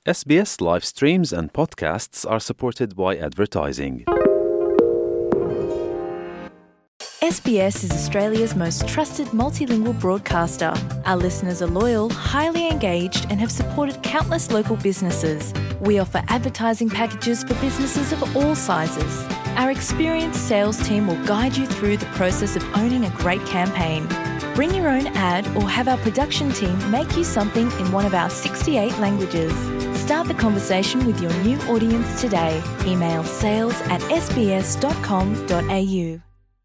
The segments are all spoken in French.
SBS live streams and podcasts are supported by advertising. SBS is Australia's most trusted multilingual broadcaster. Our listeners are loyal, highly engaged, and have supported countless local businesses. We offer advertising packages for businesses of all sizes. Our experienced sales team will guide you through the process of owning a great campaign. Bring your own ad or have our production team make you something in one of our 68 languages. Start the conversation with your new audience today. Email sales@sbs.com.au.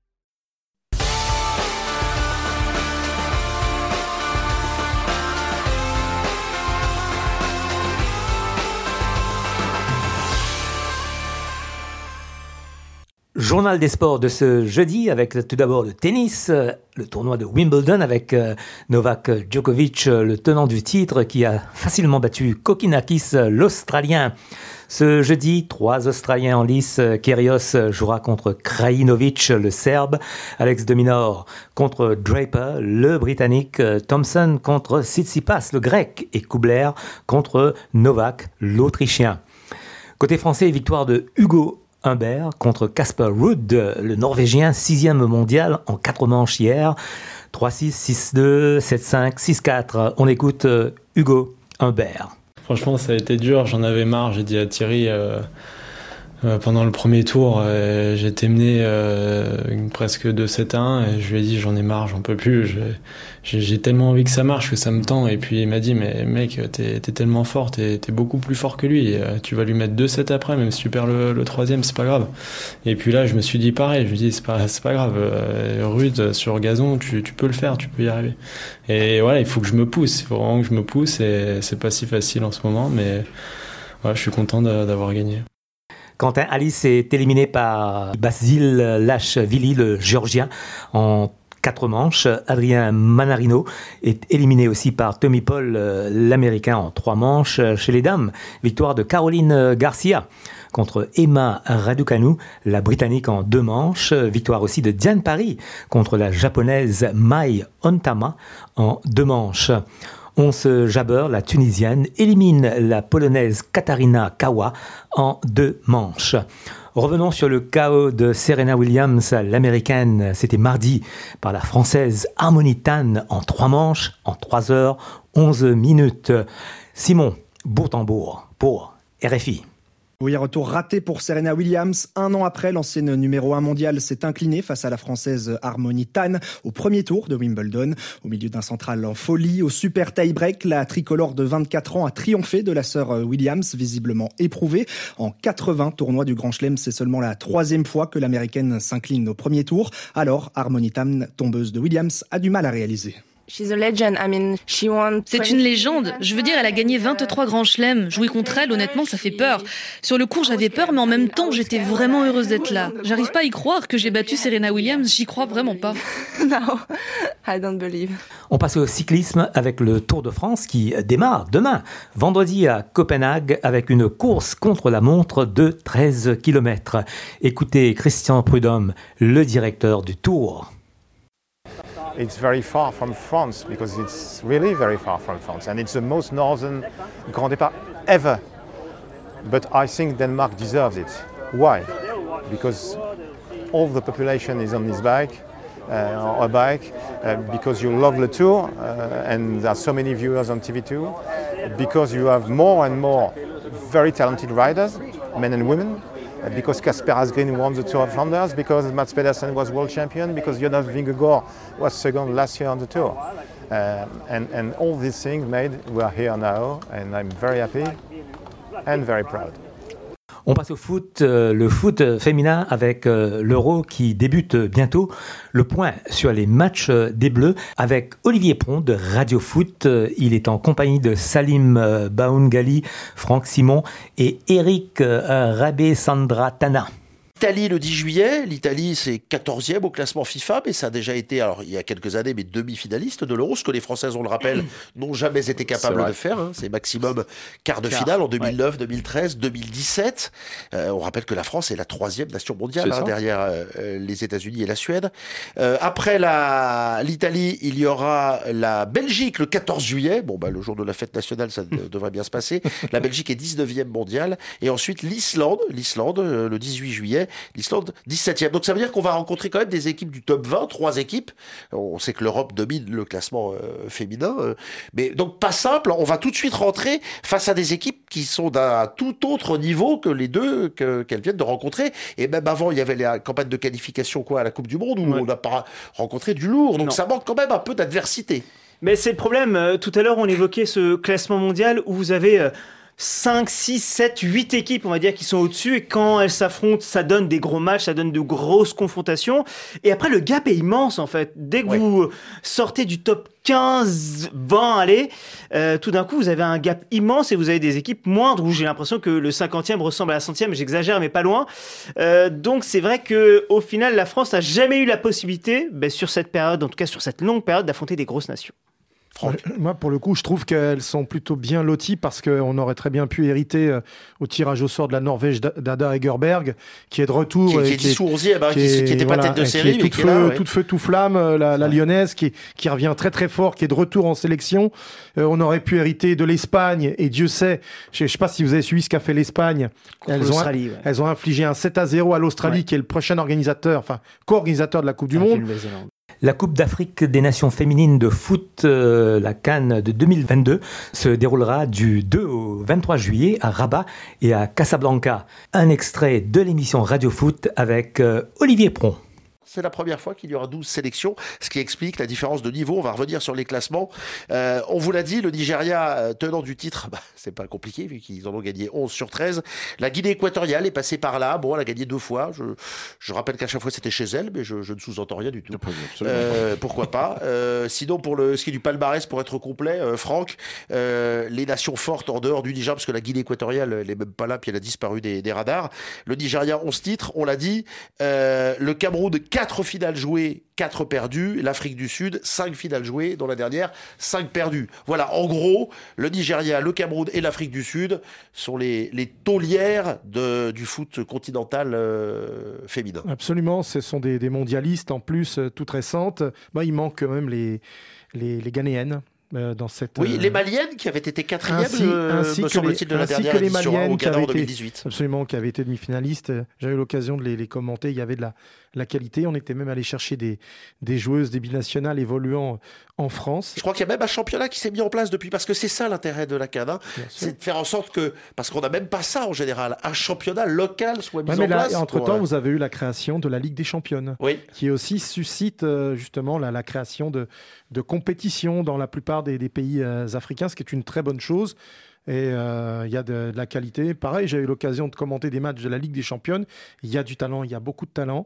Journal des sports de ce jeudi avec tout d'abord le tennis, le tournoi de Wimbledon avec Novak Djokovic, le tenant du titre qui a facilement battu Kokkinakis, l'Australien. Ce jeudi, 3 Australiens en lice. Kyrgios jouera contre Krajinovic, le Serbe. Alex de Minaur contre Draper, le Britannique. Thompson contre Tsitsipas, le Grec. Et Kubler contre Novak, l'Autrichien. Côté français, victoire de Hugo Humbert contre Casper Ruud, le Norvégien, 6e mondial en 4 manches hier. 3-6, 6-2, 7-5, 6-4. On écoute Hugo Humbert. Franchement, ça a été dur, j'en avais marre. J'ai dit à Thierry pendant le premier tour, j'étais mené presque de 7-1 et je lui ai dit j'en ai marre, j'en peux plus. J'ai tellement envie que ça marche, que ça me tend. Et puis il m'a dit mais mec, t'es tellement fort, t'es beaucoup plus fort que lui. Tu vas lui mettre 2-7 après, même si tu perds le troisième, c'est pas grave. Et puis là, je me suis dit pareil, je me dis c'est pas grave. Rude sur gazon, tu peux le faire, tu peux y arriver. Et voilà, il faut que je me pousse, il faut vraiment que je me pousse et c'est pas si facile en ce moment, mais voilà, je suis content d'avoir gagné. Quentin Alice est éliminé par Basil Lashvili, le Géorgien, en 4 manches. Adrien Manarino est éliminé aussi par Tommy Paul, l'Américain, en 3 manches. Chez les dames, victoire de Caroline Garcia contre Emma Raducanu, la Britannique, en 2 manches. Victoire aussi de Diane Parry contre la Japonaise Mai Ontama en 2 manches. Ons Jabeur, la Tunisienne, élimine la Polonaise Katarina Kawa en 2 manches. Revenons sur le KO de Serena Williams, l'Américaine. C'était mardi par la Française Harmony Tan en 3 manches, en 3 heures, 11 minutes. Simon Bourtambour pour RFI. Oui, retour raté pour Serena Williams. 1 an après, l'ancienne numéro 1 mondiale s'est inclinée face à la Française Harmony Tan au premier tour de Wimbledon. Au milieu d'un central en folie, au super tie-break, la tricolore de 24 ans a triomphé de la sœur Williams, visiblement éprouvée. En 80 tournois du Grand Chelem, c'est seulement la 3e fois que l'Américaine s'incline au premier tour. Alors, Harmony Tan, tombeuse de Williams, a du mal à réaliser. C'est une légende. Je veux dire, elle a gagné 23 grands chelems. Jouer contre elle, honnêtement, ça fait peur. Sur le coup, j'avais peur, mais en même temps, j'étais vraiment heureuse d'être là. J'arrive pas à y croire que j'ai battu Serena Williams. J'y crois vraiment pas. No, I don't believe. On passe au cyclisme avec le Tour de France qui démarre demain, vendredi à Copenhague, avec une course contre la montre de 13 km. Écoutez Christian Prudhomme, le directeur du Tour. It's very far from France because it's really very far from France and it's the most northern Grand Départ ever. But I think Denmark deserves it. Why? Because all the population is on this bike, or a bike, because you love the Tour and there are so many viewers on TV2, because you have more and more very talented riders, men and women. Because Kasper Asgreen won the Tour of Flanders, because Mats Pedersen was world champion, because Jonas Vingegaard was second last year on the Tour. And all these things made, we are here now, and I'm very happy and very proud. On passe au foot, le foot féminin avec l'Euro qui débute bientôt. Le point sur les matchs des Bleus avec Olivier Pron de Radio Foot. Il est en compagnie de Salim Baoungali, Franck Simon et Eric Rabé-Sandratana. l'Italie le 10 juillet. L'Italie, c'est 14e au classement FIFA, mais ça a déjà été, alors il y a quelques années, mais demi-finaliste de l'Euro, ce que les Françaises, on le rappelle, n'ont jamais été capables de faire. C'est maximum quart de finale en 2009, 2013, 2017. On rappelle que la France est la 3e nation mondiale, derrière les États-Unis et la Suède. Après l'Italie, il y aura la Belgique le 14 juillet. Bon, le jour de la fête nationale, ça devrait bien se passer. La Belgique est 19e mondiale. Et ensuite, l'Islande, le 18 juillet. L'Islande, 17e. Donc, ça veut dire qu'on va rencontrer quand même des équipes du top 20, 3 équipes. On sait que l'Europe domine le classement féminin. Mais donc, pas simple. On va tout de suite rentrer face à des équipes qui sont d'un tout autre niveau que les deux qu'elles viennent de rencontrer. Et même avant, il y avait les campagnes de qualification à la Coupe du Monde où on n'a pas rencontré du lourd. Donc, ça manque quand même un peu d'adversité. Mais c'est le problème. Tout à l'heure, on évoquait ce classement mondial où vous avez 5, 6, 7, 8 équipes, on va dire, qui sont au-dessus. Et quand elles s'affrontent, ça donne des gros matchs, ça donne de grosses confrontations. Et après, le gap est immense, en fait. Dès que vous sortez du top 15, 20, allez, tout d'un coup, vous avez un gap immense et vous avez des équipes moindres où j'ai l'impression que le 50e ressemble à la 100e. J'exagère, mais pas loin. Donc, c'est vrai qu'au final, la France n'a jamais eu la possibilité, sur cette période, en tout cas sur cette longue période, d'affronter des grosses nations. Moi, pour le coup, je trouve qu'elles sont plutôt bien loties parce qu'on aurait très bien pu hériter au tirage au sort de la Norvège d'Ada Egerberg, qui est de retour. Qui est 10 ou 11e, qui n'était pas tête de série. Qui est toute feu, tout flamme, la lyonnaise, qui revient très très fort, qui est de retour en sélection. On aurait pu hériter de l'Espagne, et Dieu sait, je ne sais pas si vous avez suivi ce qu'a fait l'Espagne. Elles ont infligé un 7-0 à l'Australie, qui est le prochain co-organisateur de la Coupe du Monde. La Coupe d'Afrique des Nations féminines de foot, la CAN de 2022, se déroulera du 2 au 23 juillet à Rabat et à Casablanca. Un extrait de l'émission Radio Foot avec Olivier Pron. C'est la première fois qu'il y aura 12 sélections, ce qui explique la différence de niveau. On va revenir sur les classements. On vous l'a dit, le Nigeria, tenant du titre, c'est pas compliqué vu qu'ils en ont gagné 11 sur 13. La Guinée équatoriale est passée par là. Bon, elle a gagné 2 fois. Je rappelle qu'à chaque fois c'était chez elle, mais je ne sous-entends rien du tout. Pourquoi pas. Sinon, pour ce qui est du palmarès, pour être complet, Franck, les nations fortes en dehors du Niger, parce que la Guinée équatoriale, elle n'est même pas là, puis elle a disparu des radars. Le Nigeria, 11 titres, on l'a dit. Le Cameroun, 4 finales jouées, 4 perdues. L'Afrique du Sud, 5 finales jouées, dont la dernière, 5 perdues. Voilà, en gros, le Nigeria, le Cameroun et l'Afrique du Sud sont les taulières du foot continental féminin. Absolument, ce sont des mondialistes en plus, toutes récentes. Il manque quand même les Ghanéennes. Dans cette, les Maliennes qui avaient été 4e, me semble-t-il, de la dernière édition au Ghana en 2018. Absolument, qui avaient été demi-finalistes. J'avais eu l'occasion de les commenter. Il y avait de la qualité. On était même allé chercher des joueuses des binationales évoluant en France. Je crois qu'il y a même un championnat qui s'est mis en place depuis, parce que c'est ça l'intérêt de la CAN, c'est de faire en sorte que, parce qu'on n'a même pas ça en général, un championnat local soit mis en place. Entre-temps, vous avez eu la création de la Ligue des Championnes, qui aussi suscite justement la création de compétitions dans la plupart des pays africains, ce qui est une très bonne chose. Et il y a de la qualité. Pareil, j'ai eu l'occasion de commenter des matchs de la Ligue des Championnes. Il y a du talent, il y a beaucoup de talent.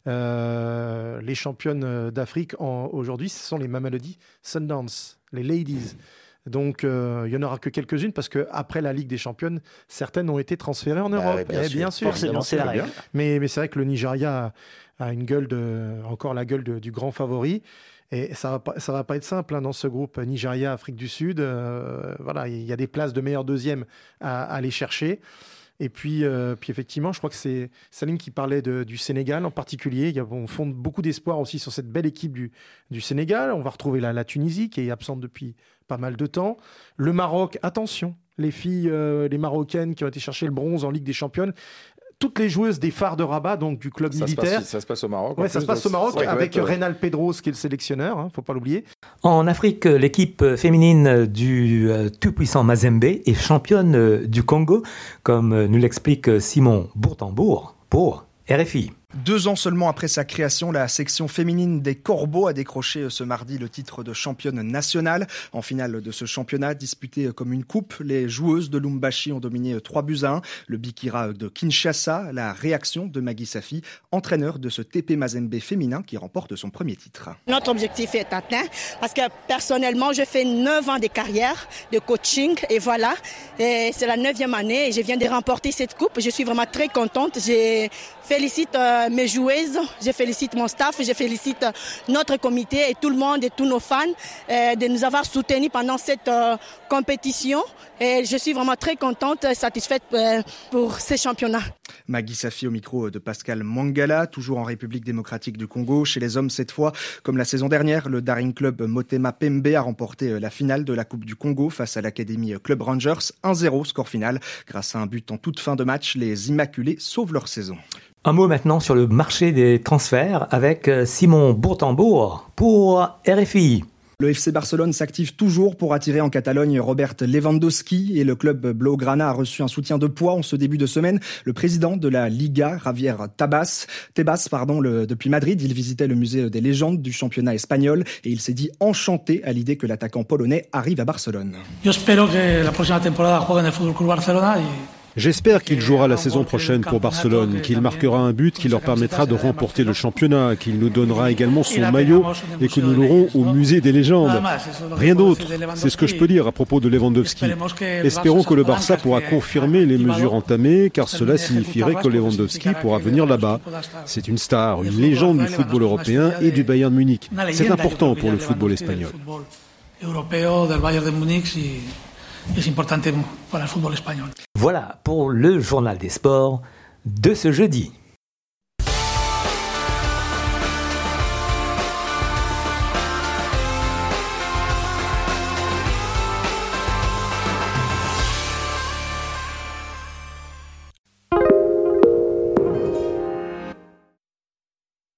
Les championnes d'Afrique aujourd'hui, ce sont les Mamelodi Sundowns, les Ladies. Donc, il n'y en aura que quelques-unes parce qu'après la Ligue des Championnes, certaines ont été transférées en Europe. Bien sûr, c'est la règle. Mais c'est vrai que le Nigeria a une gueule encore la gueule du grand favori. Et ça va pas être simple dans ce groupe Nigeria, Afrique du Sud. Il y a des places de meilleurs deuxièmes à aller chercher. Et puis effectivement, je crois que c'est Salim qui parlait du Sénégal en particulier. On fonde beaucoup d'espoir aussi sur cette belle équipe du Sénégal. On va retrouver la Tunisie qui est absente depuis pas mal de temps. Le Maroc, attention, les filles, les Marocaines qui ont été chercher le bronze en Ligue des Championnes. Toutes les joueuses des phares de Rabat, donc du club militaire. Ça se passe au Maroc. Ça se passe au Maroc avec Reynal Pedros qui est le sélectionneur, faut pas l'oublier. En Afrique, l'équipe féminine du tout-puissant Mazembe est championne du Congo, comme nous l'explique Simon Bourtambour pour RFI. 2 ans seulement après sa création, la section féminine des Corbeaux a décroché ce mardi le titre de championne nationale. En finale de ce championnat, disputé comme une coupe, les joueuses de Lumbashi ont dominé 3-1. Le Bikira de Kinshasa, la réaction de Maggie Safi, entraîneur de ce TP Mazembe féminin qui remporte son premier titre. Notre objectif est atteint parce que personnellement, je fais 9 ans de carrière, de coaching et voilà. Et c'est la 9e année et je viens de remporter cette coupe. Je suis vraiment très contente. Je félicite mes joueuses, je félicite mon staff, je félicite notre comité et tout le monde et tous nos fans de nous avoir soutenus pendant cette compétition. Et je suis vraiment très contente et satisfaite pour ces championnats. Maggie Safi au micro de Pascal Mangala, toujours en République démocratique du Congo. Chez les hommes, cette fois, comme la saison dernière, le Daring Club Motema Pembe a remporté la finale de la Coupe du Congo face à l'Académie Club Rangers. 1-0 score final. Grâce à un but en toute fin de match, les Immaculés sauvent leur saison. Un mot maintenant sur le marché des transferts avec Simon Bourtambour pour RFI. Le FC Barcelone s'active toujours pour attirer en Catalogne Robert Lewandowski et le club blaugrana a reçu un soutien de poids en ce début de semaine. Le président de la Liga, Javier Tebas, depuis Madrid, il visitait le musée des légendes du championnat espagnol et il s'est dit enchanté à l'idée que l'attaquant polonais arrive à Barcelone. J'espère qu'il jouera la saison prochaine pour Barcelone, qu'il marquera un but qui leur permettra de remporter le championnat, qu'il nous donnera également son maillot et que nous l'aurons au musée des légendes. Rien d'autre, c'est ce que je peux dire à propos de Lewandowski. Espérons que le Barça pourra confirmer les mesures entamées, car cela signifierait que Lewandowski pourra venir là-bas. C'est une star, une légende du football européen et du Bayern Munich. C'est important pour le football espagnol. Es importante para el fútbol español. Voilà pour le journal des sports de ce jeudi.